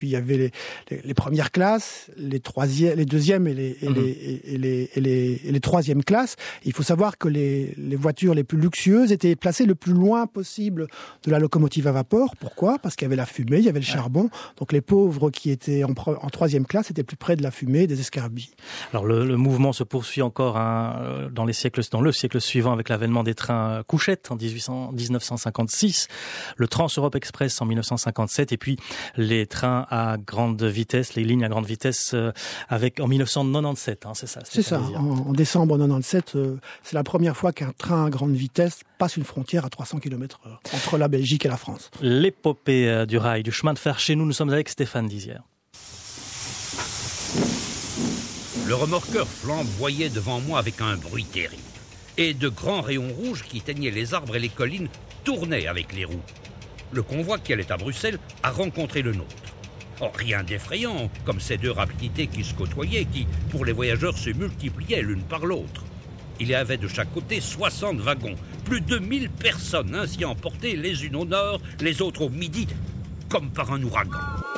Puis il y avait les premières classes, les deuxièmes et les troisièmes classes. Il faut savoir que les voitures les plus luxueuses étaient placées le plus loin possible de la locomotive à vapeur. Pourquoi ? Parce qu'il y avait la fumée, il y avait le charbon. Donc les pauvres qui étaient en troisième classe étaient plus près de la fumée, des escarbilles. Alors le mouvement se poursuit encore dans le siècle suivant avec l'avènement des trains couchettes en 1956, le Trans-Europe Express en 1957 et puis les trains à grande vitesse, les lignes à grande vitesse en 1997, c'est ça. C'est ça, en décembre 1997, c'est la première fois qu'un train à grande vitesse passe une frontière à 300 km/h entre la Belgique et la France. L'épopée du rail, du chemin de fer chez nous sommes avec Stéphane Dizière. Le remorqueur flamboyait devant moi avec un bruit terrible. Et de grands rayons rouges qui teignaient les arbres et les collines tournaient avec les roues. Le convoi qui allait à Bruxelles a rencontré le nôtre. Oh, rien d'effrayant, comme ces deux rapidités qui se côtoyaient, qui, pour les voyageurs, se multipliaient l'une par l'autre. Il y avait de chaque côté 60 wagons, plus de 1000 personnes ainsi emportées, les unes au nord, les autres au midi, comme par un ouragan.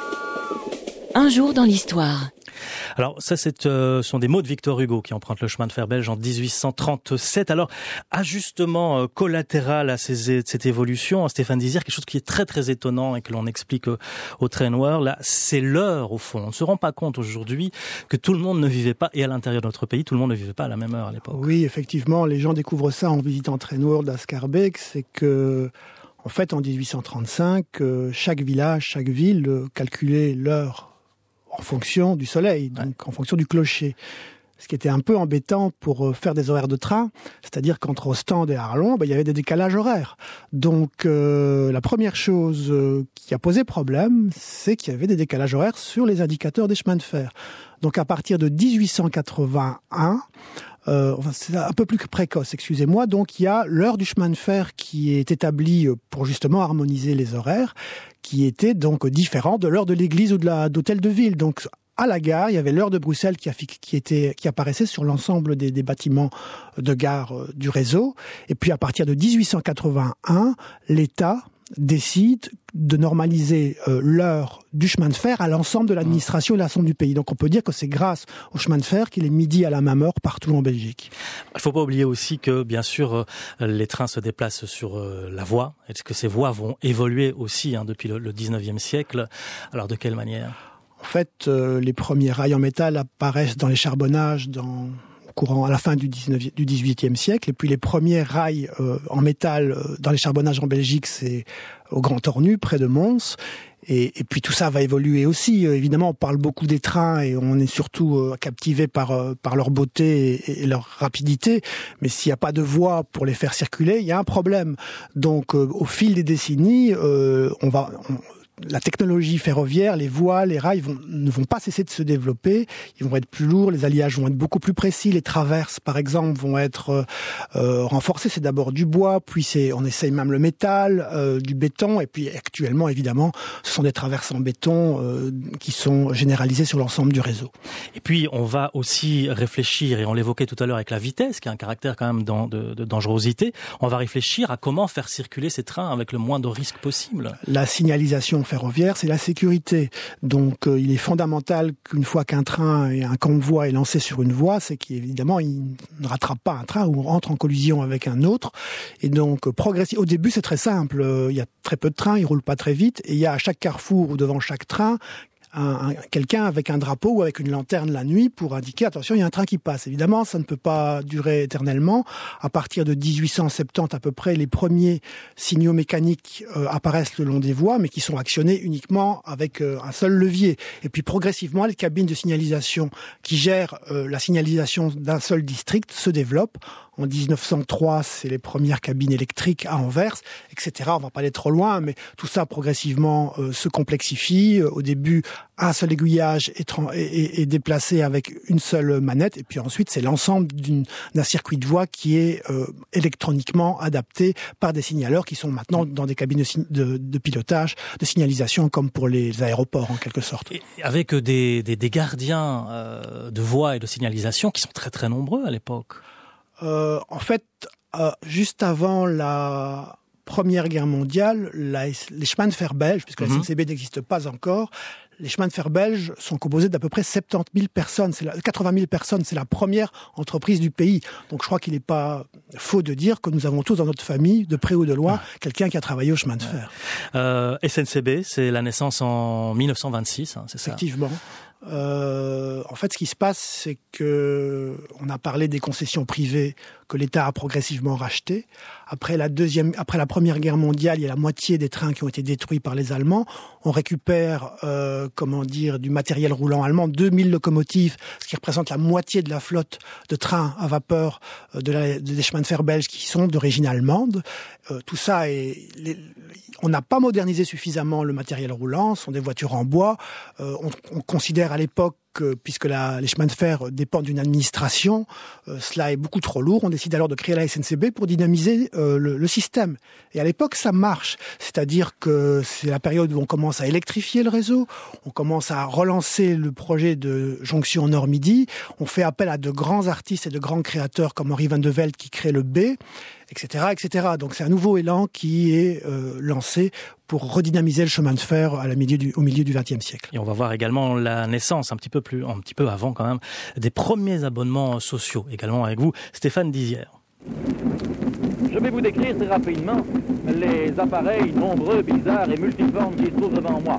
Un jour dans l'histoire. Alors ça, sont des mots de Victor Hugo qui empruntent le chemin de fer belge en 1837. Alors, ajustement collatéral à cette évolution, Stéphane Dizière, quelque chose qui est très très étonnant et que l'on explique au Trainware, là, c'est l'heure au fond. On ne se rend pas compte aujourd'hui que tout le monde ne vivait pas, et à l'intérieur de notre pays, tout le monde ne vivait pas à la même heure à l'époque. Oui, effectivement, les gens découvrent ça en visitant Trainware d'Ascarbeck, c'est que en fait, en 1835, chaque village, chaque ville calculait l'heure en fonction du soleil, donc en fonction du clocher. Ce qui était un peu embêtant pour faire des horaires de train, c'est-à-dire qu'entre Ostende et Arlon, il y avait des décalages horaires. Donc la première chose qui a posé problème, c'est qu'il y avait des décalages horaires sur les indicateurs des chemins de fer. Donc à partir de 1881, c'est un peu plus précoce, excusez-moi, donc il y a l'heure du chemin de fer qui est établie pour justement harmoniser les horaires, qui était donc différent de l'heure de l'église ou d'hôtel de ville. Donc à la gare, il y avait l'heure de Bruxelles qui apparaissait sur l'ensemble des bâtiments de gare du réseau. Et puis à partir de 1881, l'État décide de normaliser l'heure du chemin de fer à l'ensemble de l'administration et l'ensemble du pays. Donc on peut dire que c'est grâce au chemin de fer qu'il est midi à la même heure partout en Belgique. Il ne faut pas oublier aussi que, bien sûr, les trains se déplacent sur la voie. Est-ce que ces voies vont évoluer aussi depuis le 19e siècle ? Alors de quelle manière ? En fait, les premiers rails en métal apparaissent dans les charbonnages à la fin du 18e siècle. Et puis les premiers rails en métal dans les charbonnages en Belgique, c'est au Grand Tornu, près de Mons. Et puis tout ça va évoluer aussi. Évidemment, on parle beaucoup des trains et on est surtout captivé par leur beauté et leur rapidité. Mais s'il n'y a pas de voie pour les faire circuler, il y a un problème. Donc au fil des décennies, la technologie ferroviaire, les voies, les rails ne vont pas cesser de se développer. Ils vont être plus lourds, les alliages vont être beaucoup plus précis. Les traverses, par exemple, vont être renforcées. C'est d'abord du bois, puis on essaye même le métal, du béton. Et puis actuellement, évidemment, ce sont des traverses en béton qui sont généralisées sur l'ensemble du réseau. Et puis, on va aussi réfléchir, et on l'évoquait tout à l'heure avec la vitesse, qui a un caractère quand même de dangerosité. On va réfléchir à comment faire circuler ces trains avec le moins de risques possible. La signalisation ferroviaire, c'est la sécurité. Donc, il est fondamental qu'une fois qu'un train et un convoi est lancé sur une voie, c'est qu'évidemment, il ne rattrape pas un train ou entre en collision avec un autre. Et donc, au début, c'est très simple. Il y a très peu de trains, ils roulent pas très vite. Et il y a à chaque carrefour ou devant chaque train, quelqu'un avec un drapeau ou avec une lanterne la nuit pour indiquer, attention, il y a un train qui passe. Évidemment, ça ne peut pas durer éternellement. À partir de 1870 à peu près, les premiers signaux mécaniques apparaissent le long des voies, mais qui sont actionnés uniquement avec un seul levier. Et puis progressivement, les cabines de signalisation qui gèrent la signalisation d'un seul district se développent. En 1903, c'est les premières cabines électriques à Anvers, etc. On va pas aller trop loin, mais tout ça progressivement se complexifie. Au début, un seul aiguillage est déplacé avec une seule manette, et puis ensuite, c'est l'ensemble d'un circuit de voie qui est électroniquement adapté par des signaleurs qui sont maintenant dans des cabines de pilotage, de signalisation, comme pour les aéroports en quelque sorte. Et avec des gardiens de voie et de signalisation qui sont très très nombreux à l'époque. En fait, juste avant la Première Guerre mondiale, les chemins de fer belges, puisque la SNCB n'existe pas encore, Les chemins de fer belges sont composés d'à peu près 70 000 personnes, 80 000 personnes. C'est la première entreprise du pays. Donc je crois qu'il n'est pas faux de dire que nous avons tous dans notre famille, de près ou de loin, quelqu'un qui a travaillé au chemin de fer. SNCB, c'est la naissance en 1926, c'est ça ? Effectivement. En fait, ce qui se passe, c'est que on a parlé des concessions privées que l'État a progressivement rachetées. Après la Première Guerre mondiale, il y a la moitié des trains qui ont été détruits par les Allemands. On récupère, du matériel roulant allemand, 2000 locomotives, ce qui représente la moitié de la flotte de trains à vapeur des chemins de fer belges qui sont d'origine allemande. Tout ça on n'a pas modernisé suffisamment le matériel roulant, ce sont des voitures en bois. On considère à l'époque que, puisque les chemins de fer dépendent d'une administration, cela est beaucoup trop lourd. On décide alors de créer la SNCB pour dynamiser le système. Et à l'époque, ça marche. C'est-à-dire que c'est la période où on commence à électrifier le réseau, on commence à relancer le projet de jonction Nord-Midi, on fait appel à de grands artistes et de grands créateurs comme Henri Van de Velde qui crée le B, etc., etc. Donc c'est un nouveau élan qui est lancé pour redynamiser le chemin de fer au milieu du XXe siècle. Et on va voir également la naissance, un petit peu avant quand même, des premiers abonnements sociaux, également avec vous, Stéphane Dizière. Je vais vous décrire très rapidement les appareils nombreux, bizarres et multiformes qui se trouvent devant moi.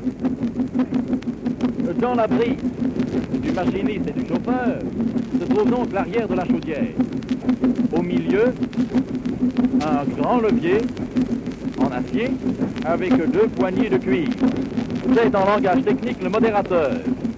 Dans l'abri du machiniste et du chauffeur se trouve donc l'arrière de la chaudière. Au milieu, un grand levier en acier avec 2 poignées de cuivre. C'est en langage technique le modérateur.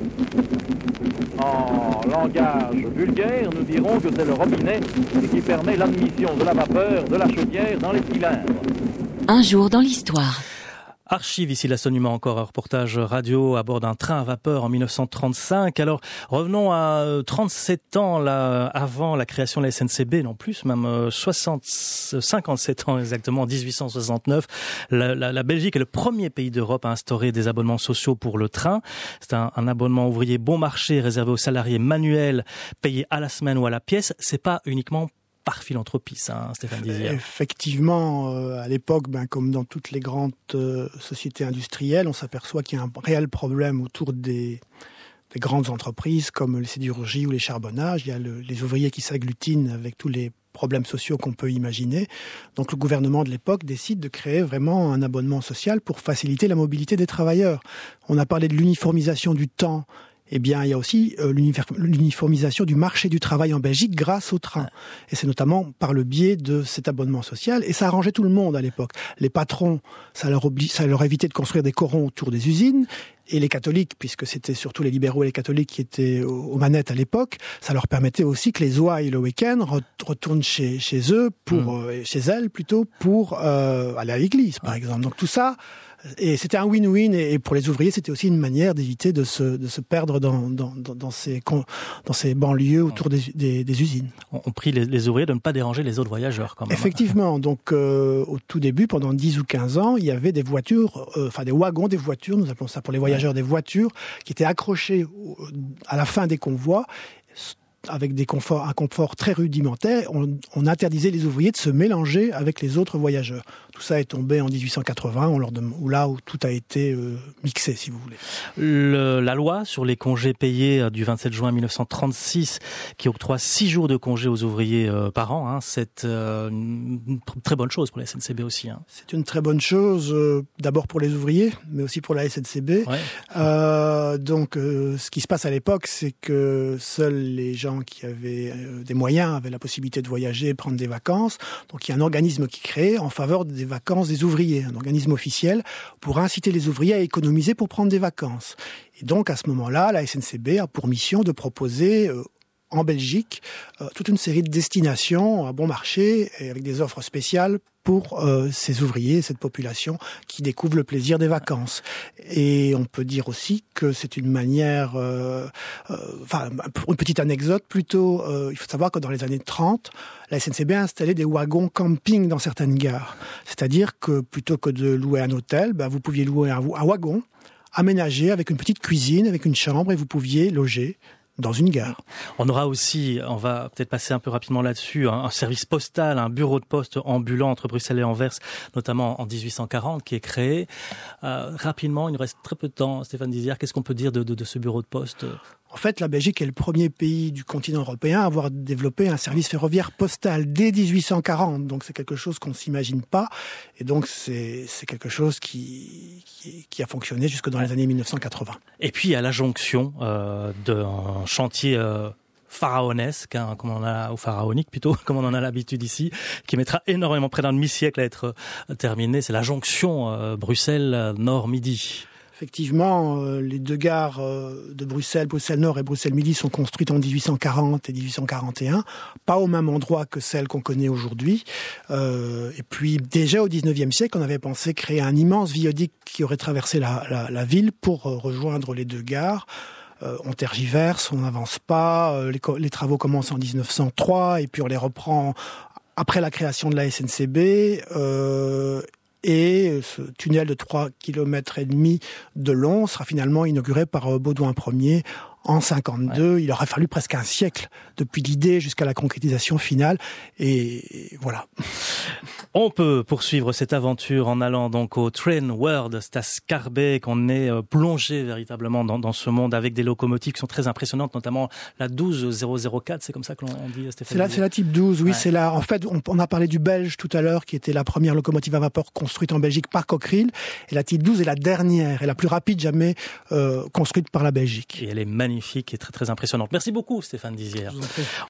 En langage vulgaire, nous dirons que c'est le robinet qui permet l'admission de la vapeur de la chaudière dans les cylindres. Un jour dans l'histoire. Archive ici la Sonuma, encore un reportage radio à bord d'un train à vapeur en 1935. Alors revenons à 37 ans là, avant la création de la SNCB, non plus, même 57 ans exactement, en 1869. La Belgique est le premier pays d'Europe à instaurer des abonnements sociaux pour le train. C'est un abonnement ouvrier bon marché réservé aux salariés manuels payés à la semaine ou à la pièce. C'est pas uniquement par philanthropie, ça, Stéphane Dizière. Effectivement, à l'époque, comme dans toutes les grandes sociétés industrielles, on s'aperçoit qu'il y a un réel problème autour des grandes entreprises comme les sidérurgies ou les charbonnages. Il y a les ouvriers qui s'agglutinent avec tous les problèmes sociaux qu'on peut imaginer. Donc le gouvernement de l'époque décide de créer vraiment un abonnement social pour faciliter la mobilité des travailleurs. On a parlé de l'uniformisation du temps. Eh bien, il y a aussi l'uniformisation du marché du travail en Belgique grâce au train. Et c'est notamment par le biais de cet abonnement social. Et ça arrangeait tout le monde à l'époque. Les patrons, ça leur évitait de construire des corons autour des usines. Et les catholiques, puisque c'était surtout les libéraux et les catholiques qui étaient aux manettes à l'époque, ça leur permettait aussi que les ouailles le week-end retournent chez eux, chez elles plutôt, pour aller à l'église, par exemple. Donc tout ça, et c'était un win-win, et pour les ouvriers, c'était aussi une manière d'éviter de se perdre dans ces banlieues autour des usines. On prie les ouvriers de ne pas déranger les autres voyageurs, quand même. Effectivement. Donc, au tout début, pendant 10 ou 15 ans, il y avait des voitures, des wagons des voitures, nous appelons ça pour les voyageurs des voitures, qui étaient accrochés à la fin des convois, avec un confort très rudimentaire. On interdisait les ouvriers de se mélanger avec les autres voyageurs. Tout ça est tombé en 1880, où tout a été mixé, si vous voulez. La loi sur les congés payés du 27 juin 1936, qui octroie 6 jours de congés aux ouvriers par an, c'est une très bonne chose pour la SNCB aussi. C'est une très bonne chose, d'abord pour les ouvriers, mais aussi pour la SNCB. Ouais. Donc, ce qui se passe à l'époque, c'est que seuls les gens qui avaient des moyens avaient la possibilité de voyager, prendre des vacances. Donc il y a un organisme qui est créé en faveur des vacances des ouvriers, un organisme officiel pour inciter les ouvriers à économiser pour prendre des vacances. Et donc à ce moment-là, la SNCB a pour mission de proposer en Belgique toute une série de destinations à bon marché et avec des offres spéciales pour ces ouvriers, cette population qui découvre le plaisir des vacances. Et on peut dire aussi que c'est une manière, pour une petite anecdote plutôt, il faut savoir que dans les années 30, la SNCB a installé des wagons camping dans certaines gares. C'est-à-dire que plutôt que de louer un hôtel, vous pouviez louer un wagon aménagé avec une petite cuisine, avec une chambre, et vous pouviez loger dans une gare. On aura aussi, on va peut-être passer un peu rapidement là-dessus, un service postal, un bureau de poste ambulant entre Bruxelles et Anvers, notamment en 1840, qui est créé. Rapidement, il nous reste très peu de temps, Stéphane Dizière, qu'est-ce qu'on peut dire de ce bureau de poste ? En fait, la Belgique est le premier pays du continent européen à avoir développé un service ferroviaire postal dès 1840. Donc c'est quelque chose qu'on ne s'imagine pas. Et donc c'est quelque chose qui a fonctionné jusque dans les années 1980. Et puis à la jonction d'un chantier pharaonesque, comme on a, ou pharaonique plutôt, comme on en a l'habitude ici, qui mettra énormément, près d'un demi-siècle à être terminé. C'est la jonction Bruxelles-Nord-Midi. Effectivement, les deux gares de Bruxelles, Bruxelles-Nord et Bruxelles-Midi sont construites en 1840 et 1841, pas au même endroit que celles qu'on connaît aujourd'hui. Et puis déjà au 19e siècle, on avait pensé créer un immense viaduc qui aurait traversé la ville pour rejoindre les deux gares. On tergiverse, on n'avance pas, les travaux commencent en 1903 et puis on les reprend après la création de la SNCB. Et ce tunnel de 3,5 km de long sera finalement inauguré par Baudouin Ier en 52. Ouais. Il aurait fallu presque un siècle depuis l'idée jusqu'à la concrétisation finale. Et voilà. On peut poursuivre cette aventure en allant donc au Train World, c'est à Schaerbeek. On est plongé véritablement dans ce monde avec des locomotives qui sont très impressionnantes, notamment la 12004, c'est comme ça que l'on dit, Stéphane. C'est la type 12, oui. Ouais. C'est en fait, on a parlé du Belge tout à l'heure, qui était la première locomotive à vapeur construite en Belgique par Cockerill. Et la type 12 est la dernière et la plus rapide jamais construite par la Belgique. Et elle est magnifique et très très impressionnante. Merci beaucoup, Stéphane Dizière.